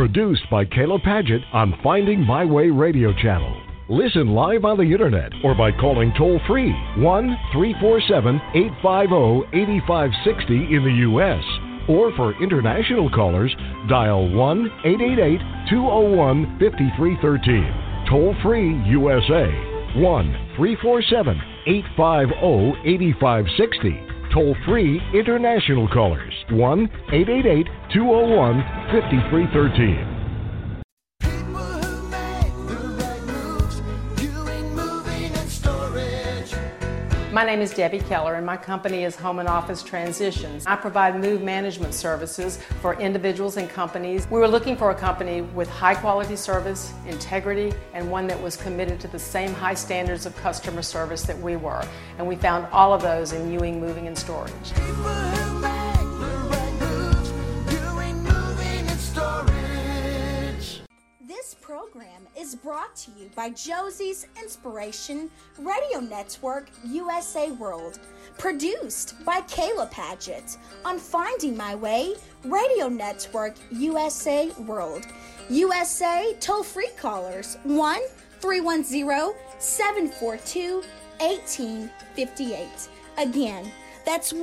Produced by Kayla Padgett on Finding My Way Radio Channel. Listen live on the internet or by calling toll-free 1-347-850-8560 in the U.S. Or for international callers, dial 1-888-201-5313. Toll-free USA, 1-347-850-8560. Toll-free international callers, 1-888-201-5313. My name is Debbie Keller, and my company is Home and Office Transitions. I provide move management services for individuals and companies. We were looking for a company with high quality service, integrity, and one that was committed to the same high standards of customer service that we were. And we found all of those in Ewing Moving and Storage. This program is brought to you by Josie's Inspiration Radio Network USA World, produced by Kayla Padgett on Finding My Way Radio Network USA World. USA toll-free callers 1-310-742-1858. Again, that's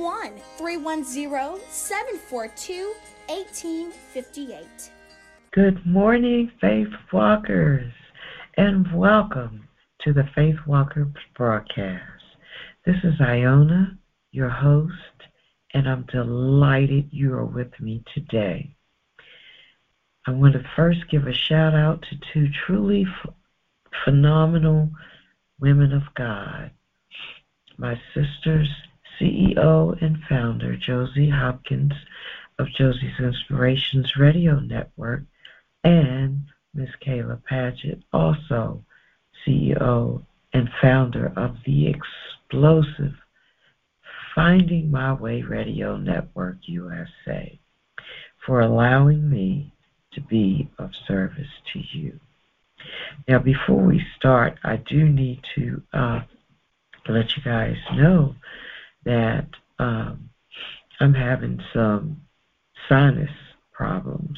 1-310-742-1858. Good morning, Faith Walkers, and welcome to the Faith Walker broadcast. This is Iona, your host, and I'm delighted you are with me today. I want to first give a shout out to two truly phenomenal women of God. My sister's CEO and founder, Josie Hopkins of Josie's Inspirations Radio Network, and Miss Kayla Padgett, also CEO and founder of the explosive Finding My Way Radio Network USA, for allowing me to be of service to you. Now, before we start, I do need to let you guys know that I'm having some sinus problems.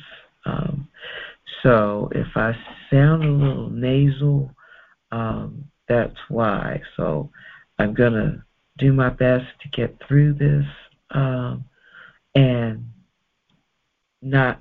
So if I sound a little nasal, that's why. So I'm going to do my best to get through this and not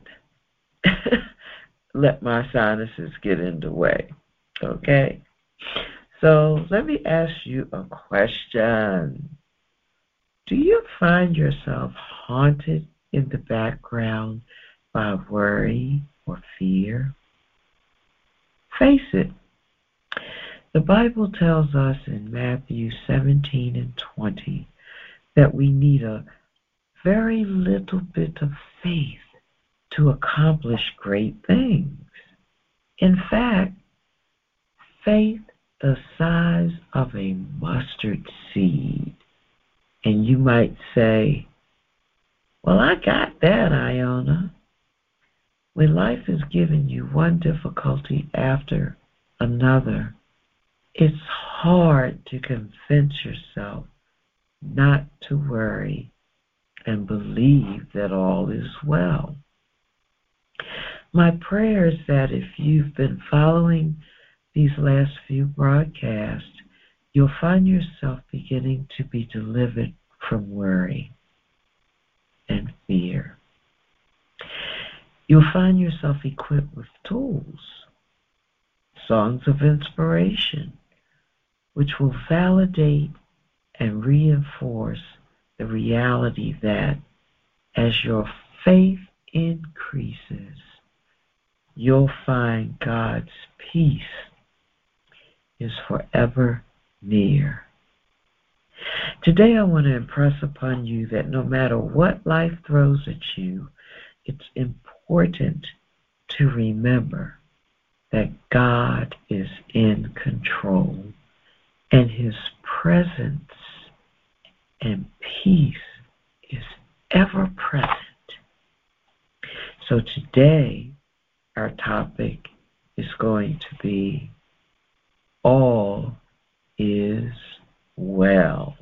let my sinuses get in the way. Okay? So let me ask you a question. Do you find yourself haunted in the background by worry or fear? Face it. The Bible tells us in Matthew 17 and 20 that we need a very little bit of faith to accomplish great things. In fact, faith the size of a mustard seed. And you might say, well, I got that, Iona. When life is giving you one difficulty after another, it's hard to convince yourself not to worry and believe that all is well. My prayer is that if you've been following these last few broadcasts, you'll find yourself beginning to be delivered from worry and fear. You'll find yourself equipped with tools, songs of inspiration, which will validate and reinforce the reality that as your faith increases, you'll find God's peace is forever near. Today I want to impress upon you that no matter what life throws at you, it's important to remember that God is in control and His presence and peace is ever present. So today our topic is going to be All is Well.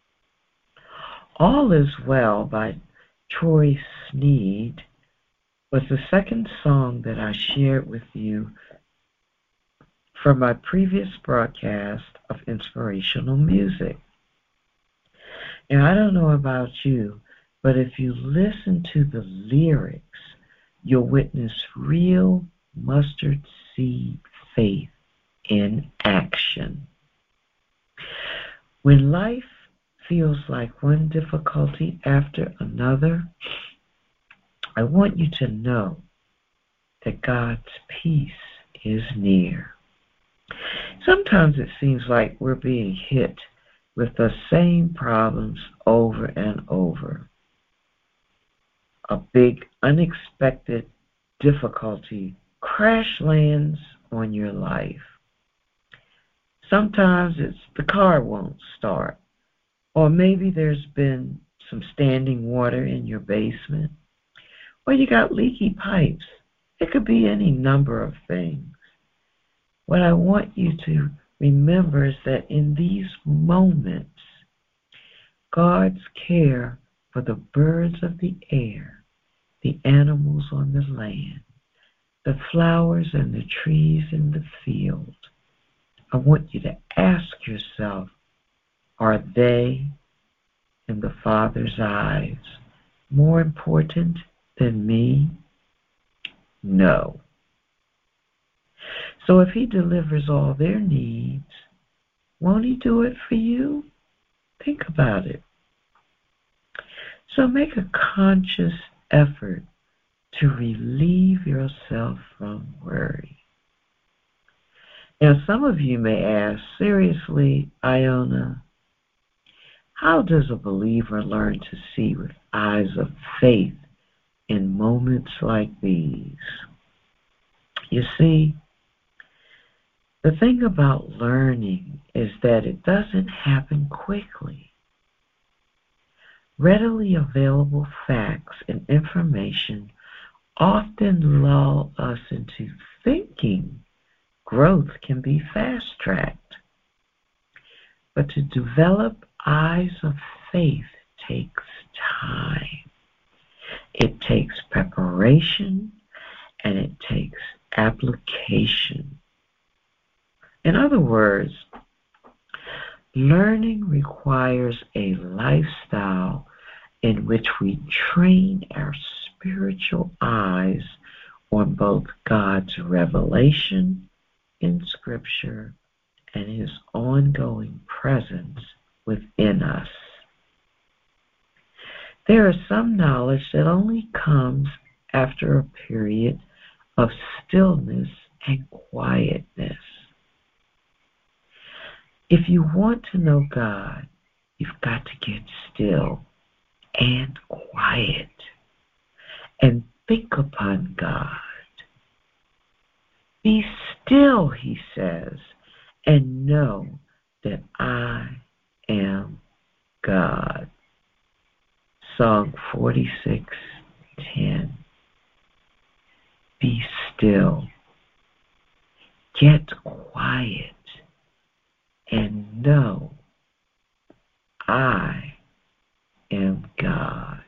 All is Well by Troy Sneed was the second song that I shared with you from my previous broadcast of inspirational music. And I don't know about you, but if you listen to the lyrics, you'll witness real mustard seed faith in action. When life feels like one difficulty after another, I want you to know that God's peace is near. Sometimes it seems like we're being hit with the same problems over and over. A big, unexpected difficulty crash lands on your life. Sometimes it's the car won't start, or maybe there's been some standing water in your basement, or you got leaky pipes. It could be any number of things. What I want you to remember is that in these moments, God's care for the birds of the air, the animals on the land, the flowers and the trees in the field, I want you to ask yourself, are they, in the Father's eyes, more important than me? No. So if He delivers all their needs, won't He do it for you? Think about it. So make a conscious effort to relieve yourself from worry. Now, some of you may ask, seriously, Iona, how does a believer learn to see with eyes of faith in moments like these? You see, the thing about learning is that it doesn't happen quickly. Readily available facts and information often lull us into thinking growth can be fast-tracked. But to develop eyes of faith takes time. It takes preparation and it takes application. In other words, learning requires a lifestyle in which we train our spiritual eyes on both God's revelation in Scripture and His ongoing presence within us. There is some knowledge that only comes after a period of stillness and quietness. If you want to know God, you've got to get still and quiet and think upon God. Be still, He says, and know that I am God. Psalm 46:10. Be still. Get quiet and know I am God.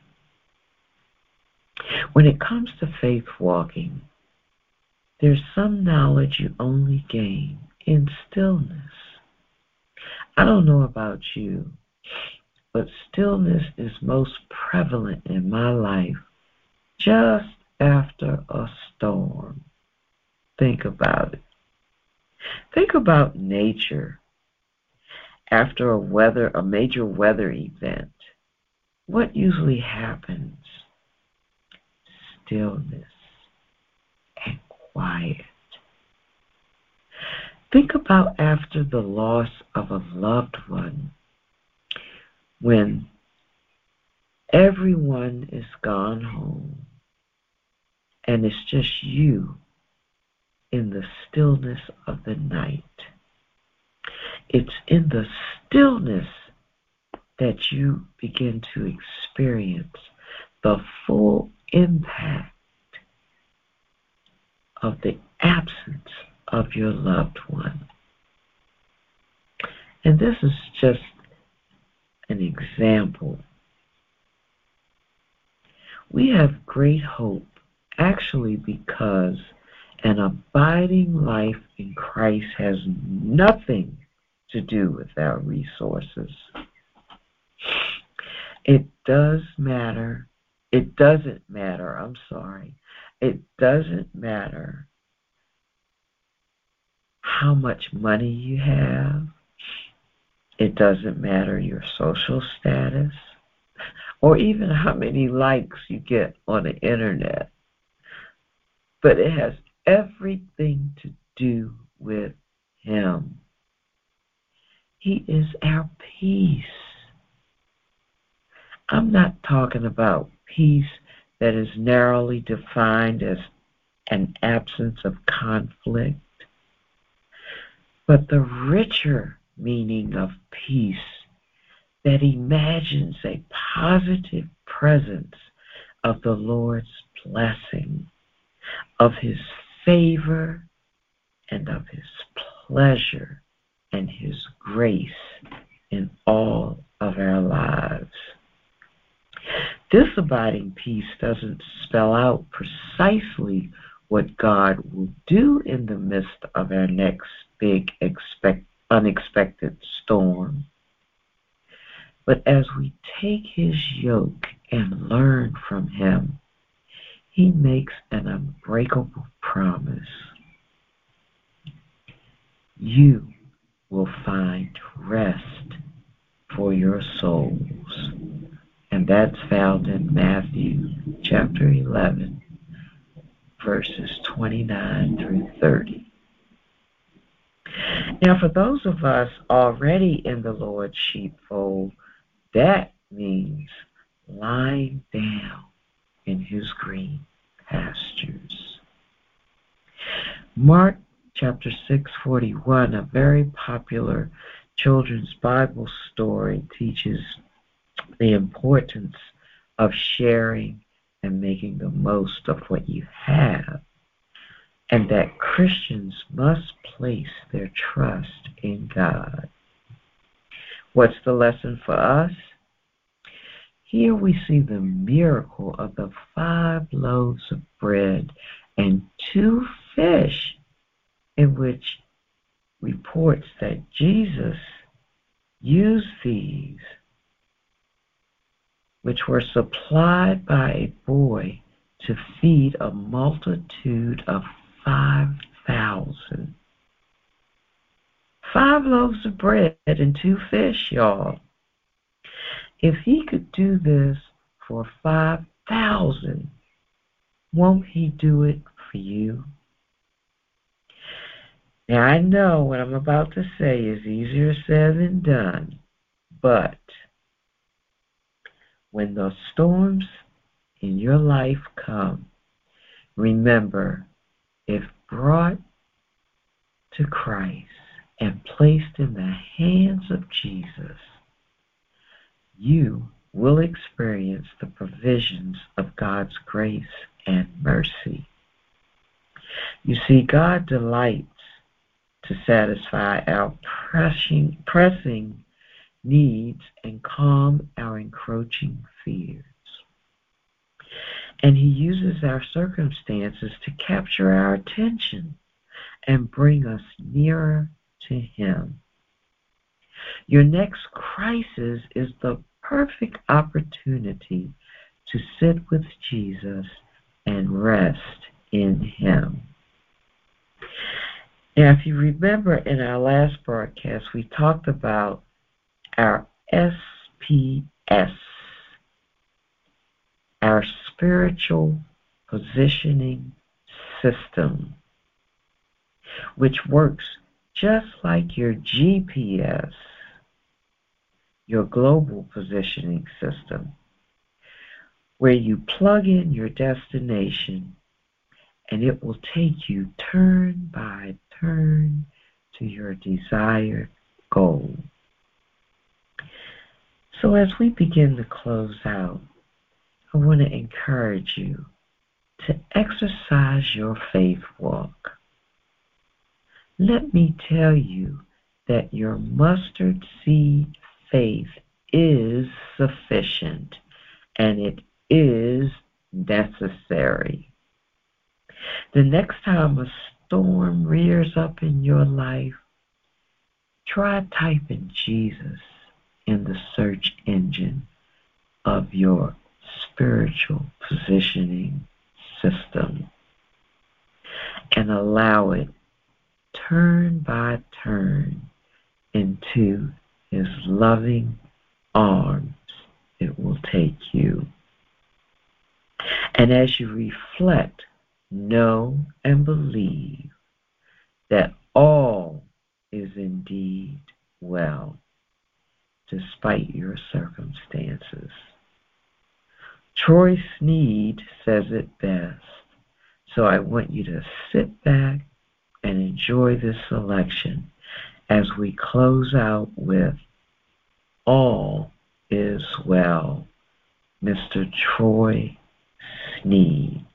When it comes to faith walking, there's some knowledge you only gain in stillness. I don't know about you, but stillness is most prevalent in my life just after a storm. Think about it. Think about nature after a major weather event. What usually happens? Stillness and quiet. Think about after the loss of a loved one, when everyone is gone home and it's just you in the stillness of the night. It's in the stillness that you begin to experience the full impact of the absence of your loved one. And this is just an example. We have great hope actually because an abiding life in Christ has nothing to do with our resources. It doesn't matter, It doesn't matter how much money you have. It doesn't matter your social status or even how many likes you get on the internet. But it has everything to do with Him. He is our peace. I'm not talking about peace that is narrowly defined as an absence of conflict, but the richer meaning of peace that imagines a positive presence of the Lord's blessing, of His favor, and of His pleasure and His grace in all of our lives. This abiding peace doesn't spell out precisely what God will do in the midst of our next big unexpected storm. But as we take His yoke and learn from Him, He makes an unbreakable promise. You will find rest for your souls. And that's found in Matthew chapter 11, verses 29 through 30. Now, for those of us already in the Lord's sheepfold, that means lying down in His green pastures. Mark chapter 6:41, a very popular children's Bible story, teaches the importance of sharing and making the most of what you have, and that Christians must place their trust in God. What's the lesson for us? Here we see the miracle of the 5 loaves of bread and 2 fish, in which reports that Jesus used these, which were supplied by a boy, to feed a multitude of 5,000. 5 loaves of bread and 2 fish, y'all. If He could do this for 5,000, won't He do it for you? Now, I know what I'm about to say is easier said than done, but when the storms in your life come, remember, if brought to Christ and placed in the hands of Jesus, you will experience the provisions of God's grace and mercy. You see, God delights to satisfy our pressing needs and calm our encroaching fears. And He uses our circumstances to capture our attention and bring us nearer to Him. Your next crisis is the perfect opportunity to sit with Jesus and rest in Him. Now, if you remember in our last broadcast, we talked about our SPS, our spiritual positioning system, which works just like your GPS, your global positioning system, where you plug in your destination and it will take you turn by turn to your desired goal. So as we begin to close out, I want to encourage you to exercise your faith walk. Let me tell you that your mustard seed faith is sufficient and it is necessary. The next time a storm rears up in your life, try typing Jesus in the search engine of your spiritual positioning system and allow it turn by turn into His loving arms. It will take you. And as you reflect, know and believe that all is indeed well, despite your circumstances. Troy Sneed says it best, so I want you to sit back and enjoy this selection as we close out with All is Well, Mr. Troy Sneed.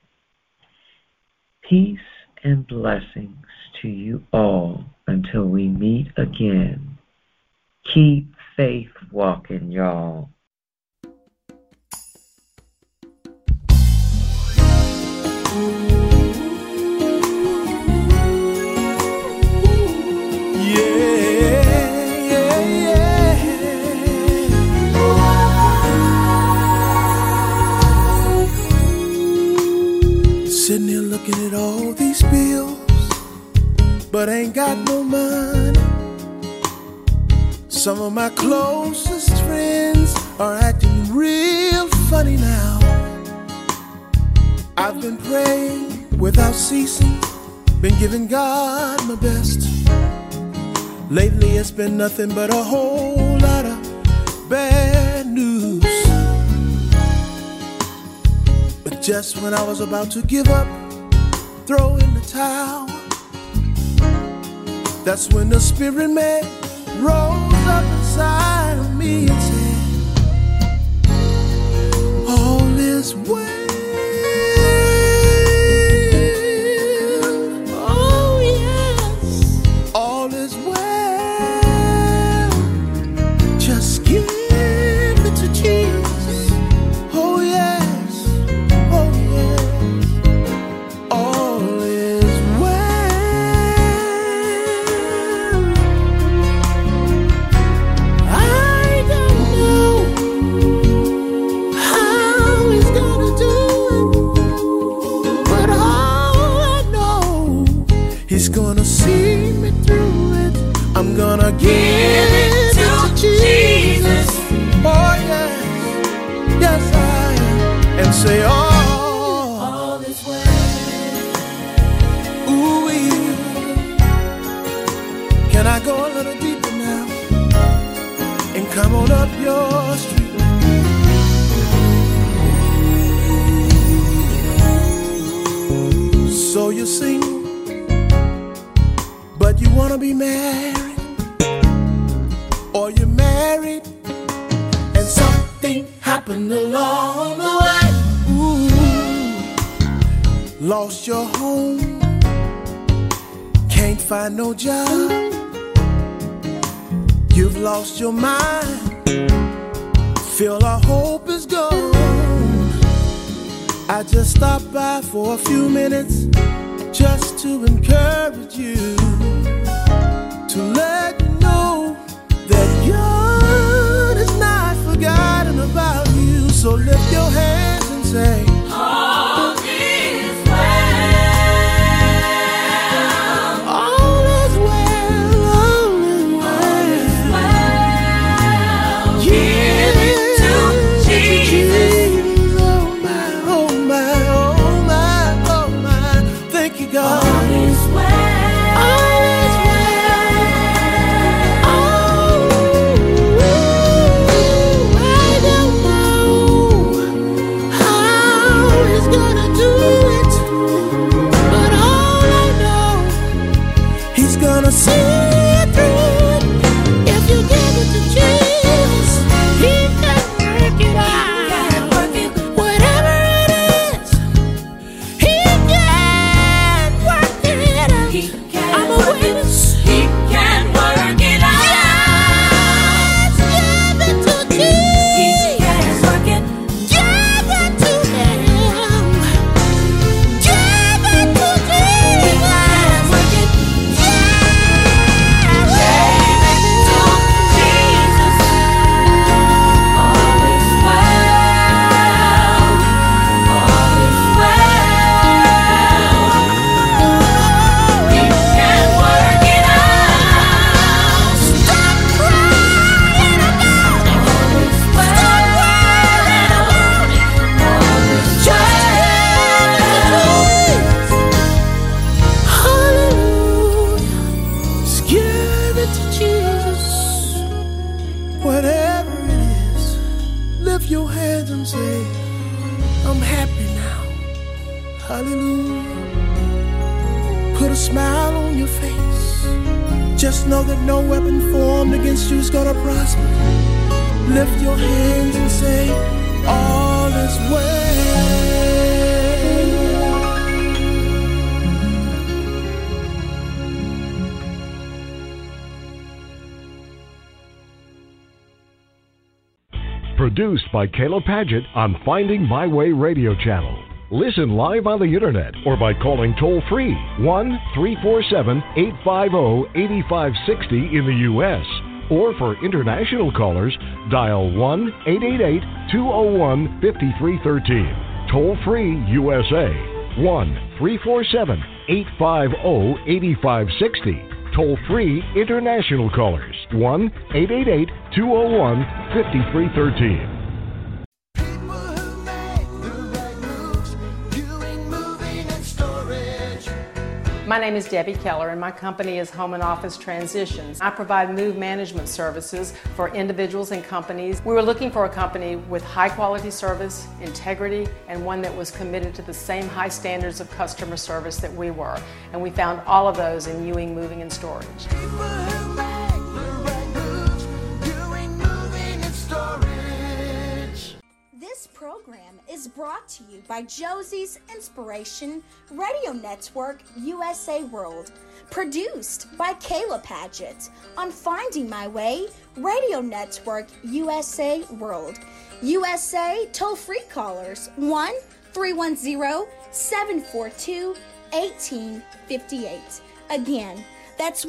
Peace and blessings to you all until we meet again. Keep faith walking, y'all. Sitting here looking at all these bills, but ain't got no money. Some of my closest friends are acting real funny now. I've been praying without ceasing, been giving God my best. Lately it's been nothing but a whole lot of bad news. But just when I was about to give up, throw in the towel, that's when the Spirit man rose up inside of me and said, all is well. Oh yes, all is well. Just give it to Jesus. Oh yes, oh yes, all is well. I don't know how He's gonna do it, but all I know, He's gonna see me through it. I'm gonna give it to Jesus. Oh yes, yes I am, and say all is well. Ooh, can I go a little deeper now and come on up your street? So you're single, but you wanna be married, or you're married and something happened along the way. Ooh, lost your home, can't find no job, you've lost your mind, feel our hope is gone. I just stopped by for a few minutes just to encourage you, to let you know that God is not forgotten about you. So lift your hands and say, all is well. All is well. All is well. Give it to Jesus. Oh my, oh my, oh my, oh my. Thank you, God. All is well. All is well. Oh, I don't know how Hallelujah. Put a smile on your face. Just know that no weapon formed against you is gonna prosper. Lift your hands and say, all is well. Produced by Kayla Padgett on Finding My Way Radio Channel. Listen live on the internet or by calling toll-free 1-347-850-8560 in the U.S. Or for international callers, dial 1-888-201-5313. Toll-free USA 1-347-850-8560. Toll-free international callers 1-888-201-5313. My name is Debbie Keller, and my company is Home and Office Transitions. I provide move management services for individuals and companies. We were looking for a company with high quality service, integrity, and one that was committed to the same high standards of customer service that we were. And we found all of those in Ewing Moving and Storage. This program is brought to you by Josie's Inspiration Radio Network USA World, produced by Kayla Padgett on Finding My Way Radio Network USA World. USA toll-free callers 1-310-742-1858. Again, that's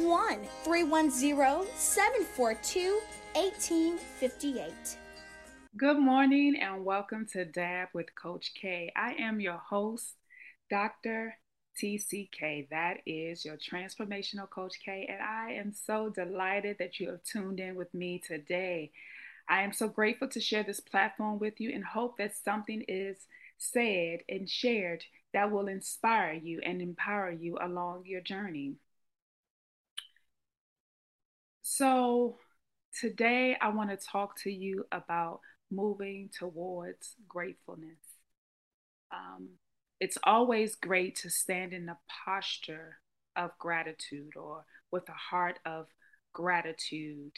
1-310-742-1858. Good morning and welcome to Dab with Coach K. I am your host, Dr. TCK. That is your transformational Coach K, and I am so delighted that you have tuned in with me today. I am so grateful to share this platform with you and hope that something is said and shared that will inspire you and empower you along your journey. So today I want to talk to you about moving towards gratefulness. It's always great to stand in the posture of gratitude or with a heart of gratitude,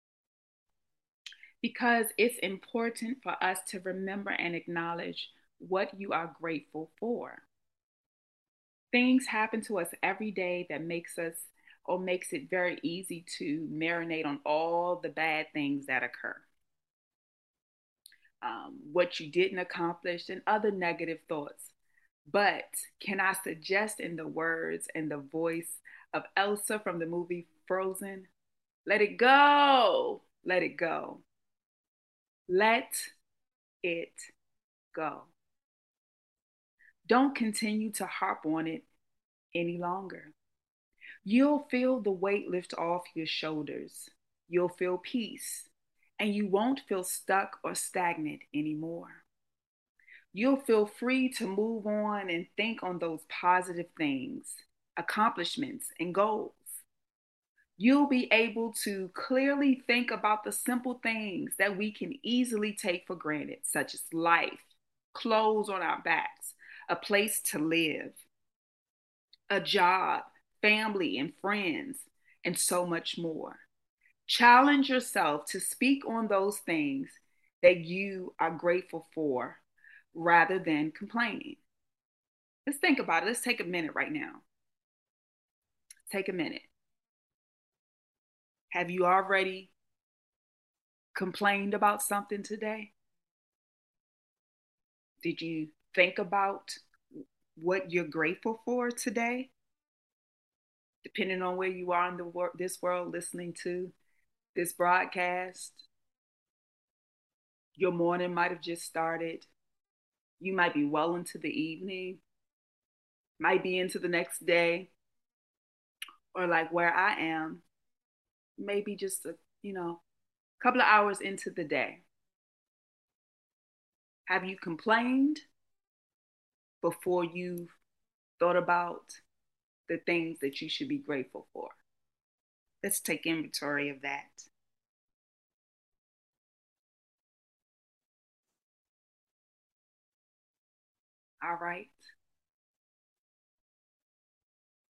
because it's important for us to remember and acknowledge what you are grateful for. Things happen to us every day that makes it very easy to marinate on all the bad things that occur. What you didn't accomplish and other negative thoughts. But can I suggest, in the words and the voice of Elsa from the movie Frozen, let it go, let it go. Let it go. Don't continue to harp on it any longer. You'll feel the weight lift off your shoulders. You'll feel peace, and you won't feel stuck or stagnant anymore. You'll feel free to move on and think on those positive things, accomplishments, and goals. You'll be able to clearly think about the simple things that we can easily take for granted, such as life, clothes on our backs, a place to live, a job, family and friends, and so much more. Challenge yourself to speak on those things that you are grateful for rather than complaining. Let's think about it. Let's take a minute right now. Take a minute. Have you already complained about something today? Did you think about what you're grateful for today? Depending on where you are in this world listening to this broadcast, your morning might have just started. You might be well into the evening, might be into the next day, or like where I am, maybe just a couple of hours into the day. Have you complained before you thought about the things that you should be grateful for? Let's take inventory of that. All right.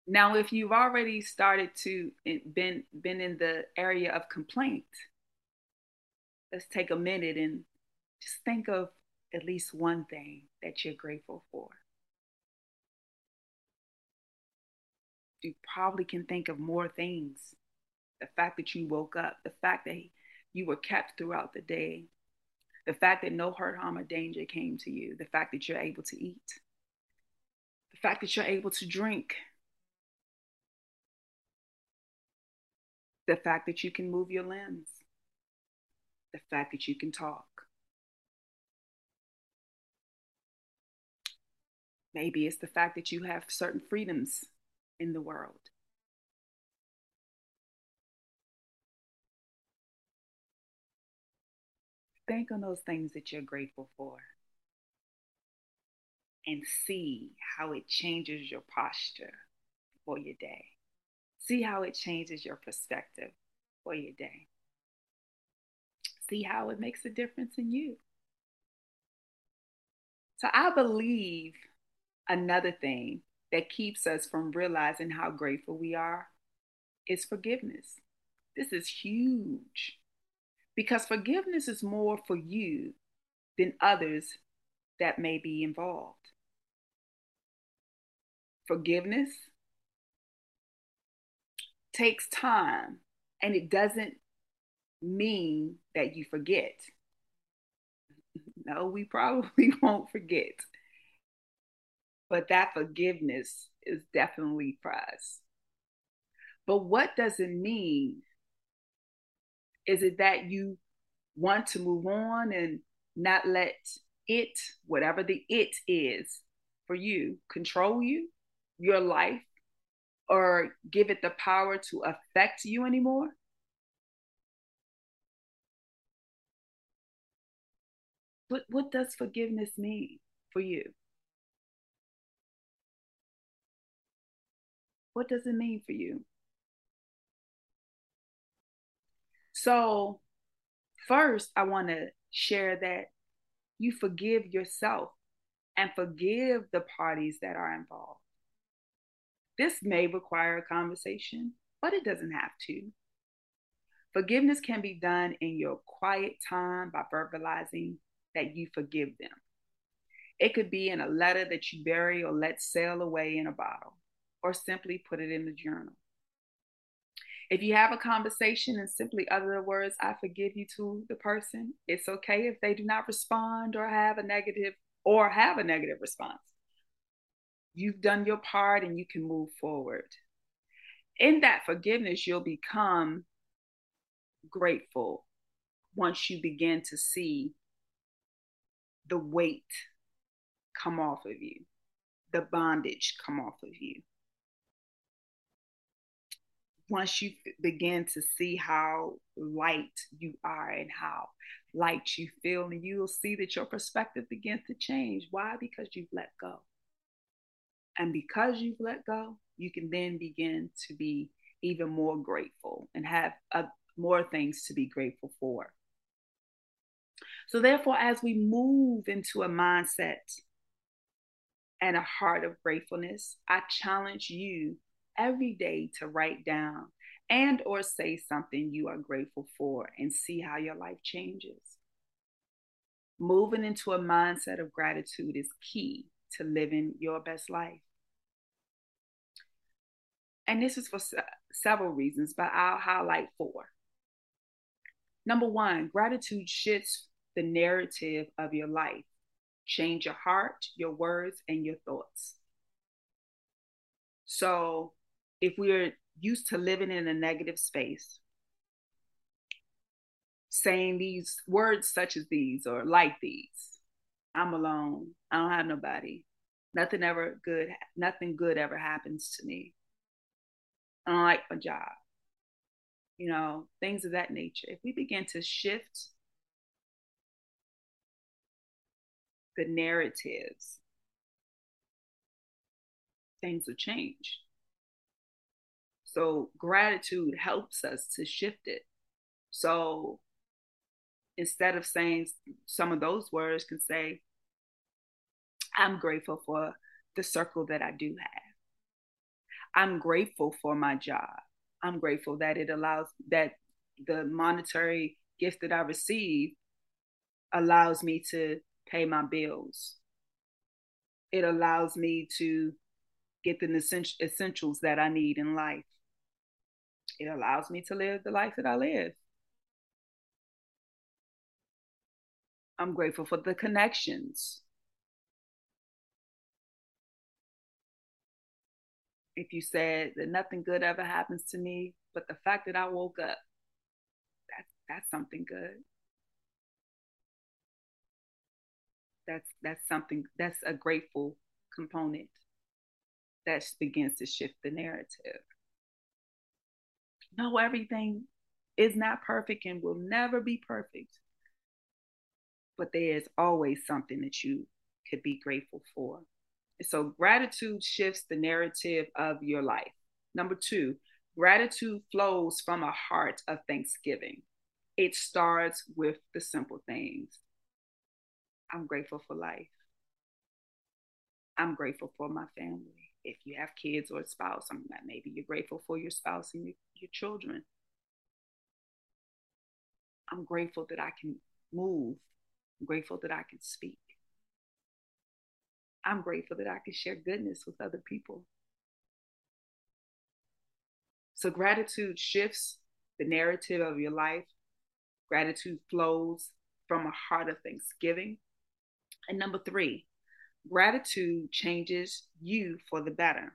Now, if you've already started to been in the area of complaint, let's take a minute and just think of at least one thing that you're grateful for. You probably can think of more things. The fact that you woke up, the fact that you were kept throughout the day, the fact that no hurt, harm, or danger came to you, the fact that you're able to eat, the fact that you're able to drink, the fact that you can move your limbs, the fact that you can talk. Maybe it's the fact that you have certain freedoms in the world. Think on those things that you're grateful for and see how it changes your posture for your day. See how it changes your perspective for your day. See how it makes a difference in you. So I believe another thing that keeps us from realizing how grateful we are is forgiveness. This is huge because forgiveness is more for you than others that may be involved. Forgiveness takes time, and it doesn't mean that you forget. No, we probably won't forget. But that forgiveness is definitely for us. But what does it mean? Is it that you want to move on and not let it, whatever the it is for you, control you, your life, or give it the power to affect you anymore? What does forgiveness mean for you? What does it mean for you? So first, I want to share that you forgive yourself and forgive the parties that are involved. This may require a conversation, but it doesn't have to. Forgiveness can be done in your quiet time by verbalizing that you forgive them. It could be in a letter that you bury or let sail away in a bottle, or simply put it in the journal. If you have a conversation and simply utter the words, I forgive you to the person, it's okay if they do not respond or have a negative response. You've done your part and you can move forward. In that forgiveness, you'll become grateful once you begin to see the weight come off of you, the bondage come off of you. Once you begin to see how light you are and how light you feel, and you'll see that your perspective begins to change. Why? Because you've let go. And because you've let go, you can then begin to be even more grateful and have more things to be grateful for. So therefore, as we move into a mindset and a heart of gratefulness, I challenge you every day to write down and or say something you are grateful for and see how your life changes. Moving into a mindset of gratitude is key to living your best life. And this is for several reasons, but I'll highlight 4. Number 1, gratitude shifts the narrative of your life. Change your heart, your words, and your thoughts. So if we're used to living in a negative space, saying these words such as these or like these, I'm alone, I don't have nobody, nothing good ever happens to me, I don't like my job, things of that nature. If we begin to shift the narratives, things will change. So gratitude helps us to shift it. So instead of saying some of those words, can say, I'm grateful for the circle that I do have. I'm grateful for my job. I'm grateful that it allows that the monetary gift that I receive allows me to pay my bills. It allows me to get the essentials that I need in life. It allows me to live the life that I live. I'm grateful for the connections. If you said that nothing good ever happens to me, but the fact that I woke up, that's something good. That's something, that's a grateful component that begins to shift the narrative. No, everything is not perfect and will never be perfect, but there is always something that you could be grateful for. So gratitude shifts the narrative of your life. Number 2, gratitude flows from a heart of thanksgiving. It starts with the simple things. I'm grateful for life. I'm grateful for my family. If you have kids or a spouse, maybe you're grateful for your spouse and your children. I'm grateful that I can move. I'm grateful that I can speak. I'm grateful that I can share goodness with other people. So gratitude shifts the narrative of your life. Gratitude flows from a heart of thanksgiving. And number 3, gratitude changes you for the better.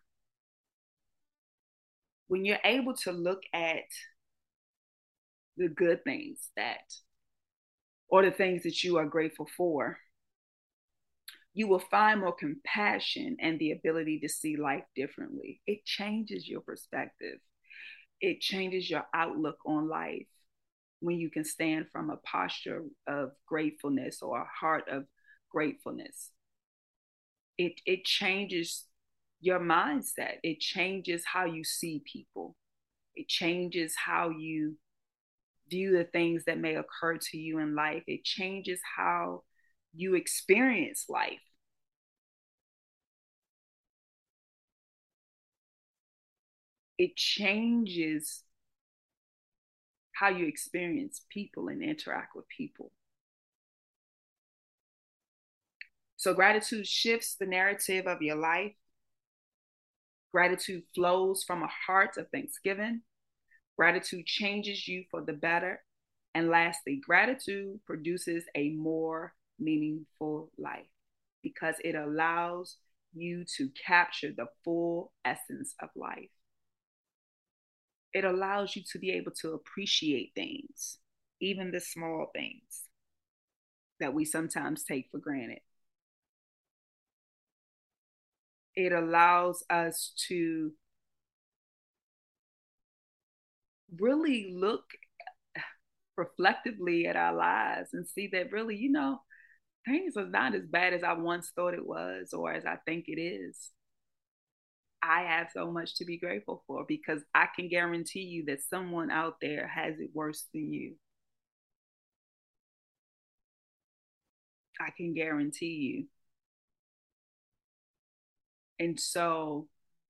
When you're able to look at the good things or the things that you are grateful for, you will find more compassion and the ability to see life differently. It changes your perspective. It changes your outlook on life when you can stand from a posture of gratefulness or a heart of gratefulness. It changes your mindset. It changes how you see people. It changes how you view the things that may occur to you in life. It changes how you experience life. It changes how you experience people and interact with people. So gratitude shifts the narrative of your life. Gratitude flows from a heart of thanksgiving. Gratitude changes you for the better. And lastly, gratitude produces a more meaningful life because it allows you to capture the full essence of life. It allows you to be able to appreciate things, even the small things that we sometimes take for granted. It allows us to really look reflectively at our lives and see that really, things are not as bad as I once thought it was or as I think it is. I have so much to be grateful for because I can guarantee you that someone out there has it worse than you. I can guarantee you. And so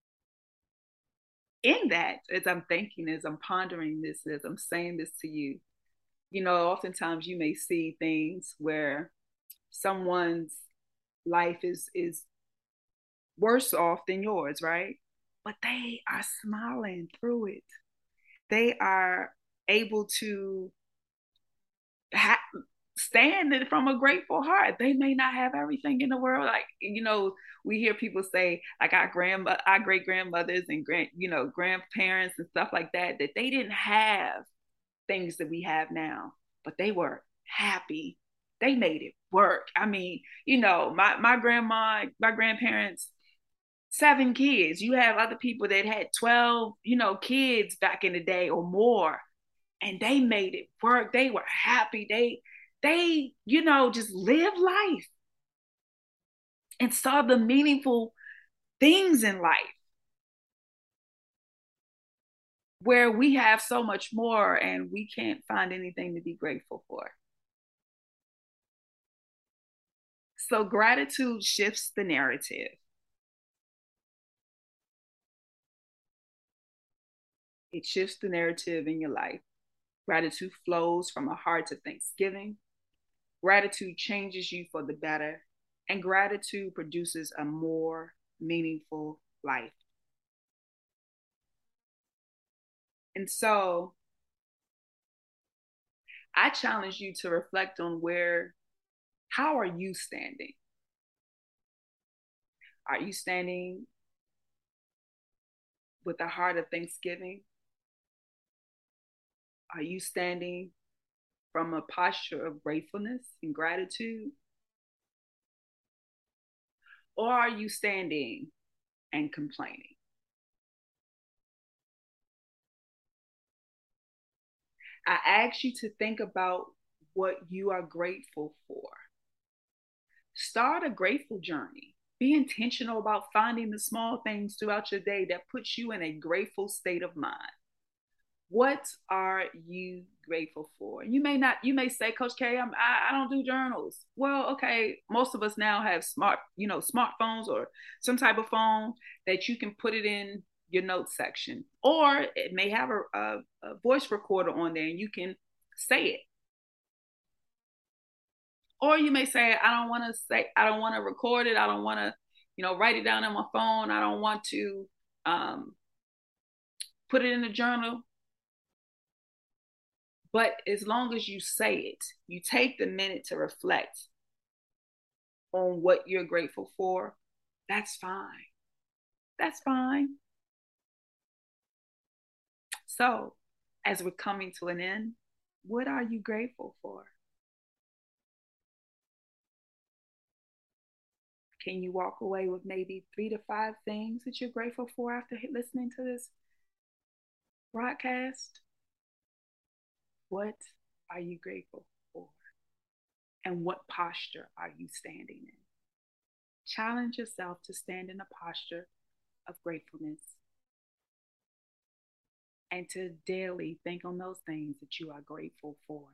in that, as I'm thinking, as I'm pondering this, as I'm saying this to you, oftentimes you may see things where someone's life is worse off than yours, right? But they are smiling through it. They are able to stand it from a grateful heart. They may not have everything in the world. Like, we hear people say, like our great grandmothers and grandparents and stuff like that they didn't have things that we have now, but they were happy. They made it work. I mean, my grandma, my grandparents, 7 kids. You have other people that had 12, kids back in the day or more, and they made it work. They were happy. They just lived life and saw the meaningful things in life where we have so much more and we can't find anything to be grateful for. So gratitude shifts the narrative. It shifts the narrative in your life. Gratitude flows from a heart of thanksgiving. Gratitude changes you for the better. And gratitude produces a more meaningful life. And so I challenge you to reflect on how are you standing? Are you standing with a heart of thanksgiving? Are you standing from a posture of gratefulness and gratitude? Or are you standing and complaining? I ask you to think about what you are grateful for. Start a grateful journey. Be intentional about finding the small things throughout your day that puts you in a grateful state of mind. What are you grateful for? You may say, Coach K, I don't do journals. Well, okay, most of us now have smartphones or some type of phone that you can put it in your notes section, or it may have a voice recorder on there and you can say it. Or you may say, I don't want to record it. I don't want to, write it down on my phone. I don't want to put it in a journal. But as long as you say it, you take the minute to reflect on what you're grateful for, that's fine. That's fine. So, as we're coming to an end, what are you grateful for? Can you walk away with maybe 3 to 5 things that you're grateful for after listening to this broadcast? What are you grateful for? And what posture are you standing in? Challenge yourself to stand in a posture of gratefulness and to daily think on those things that you are grateful for.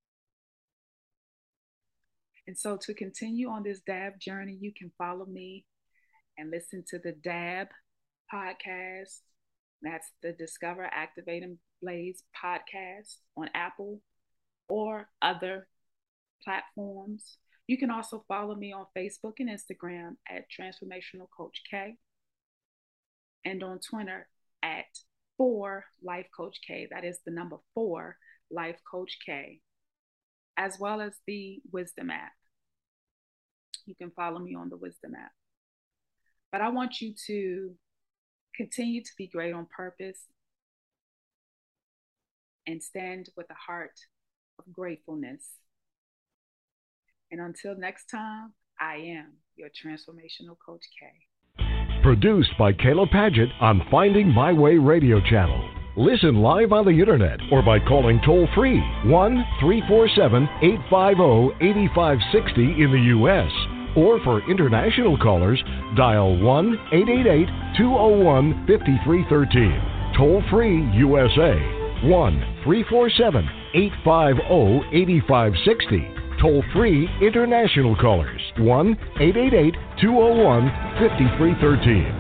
And so to continue on this DAB journey, you can follow me and listen to the DAB podcast. That's the Discover, Activate, and Blaze podcast on Apple or other platforms. You can also follow me on Facebook and Instagram at Transformational Coach K, and on Twitter at 4 Life Coach K. That is the number 4 Life Coach K, as well as the Wisdom app. You can follow me on the Wisdom app. But I want you to continue to be great on purpose and stand with a heart of gratefulness. And until next time, I am your Transformational Coach K. Produced by Kayla Padgett on Finding My Way radio channel. Listen live on the internet or by calling toll-free 1-347-850-8560 in the U.S. Or for international callers, dial 1-888-201-5313. Toll-free USA, 1-347-850-8560. Toll-free international callers, 1-888-201-5313.